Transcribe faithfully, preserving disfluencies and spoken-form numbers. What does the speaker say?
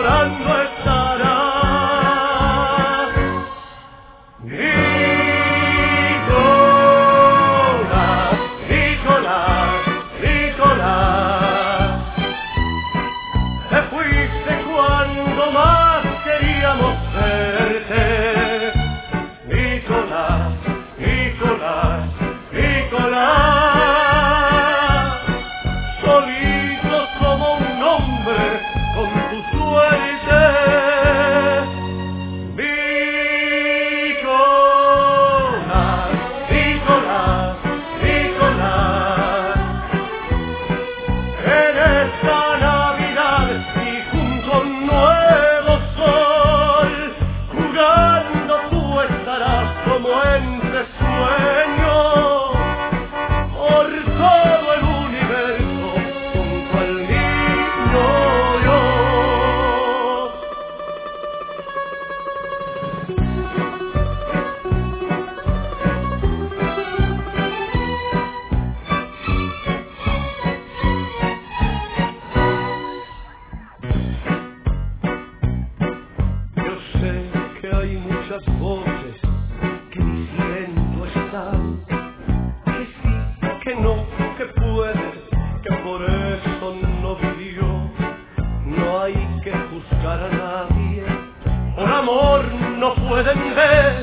llorando estará. Nicolás, Nicolás, Nicolás, te fuiste cuando más queríamos verte. Nicolás, Nicolás, Nicolás, solito como un hombre con tu suerte. Nicolás, Nicolás, Nicolás, en esta Navidad y junto a un nuevo sol, jugando tú estarás como entre sueños, por todo el universo, junto al niño Dios. Yo sé que hay muchas voces que diciendo están que sí, que no, que puede, que por eso no vivió. No hay que juzgar a nadie, por amor no pueden ver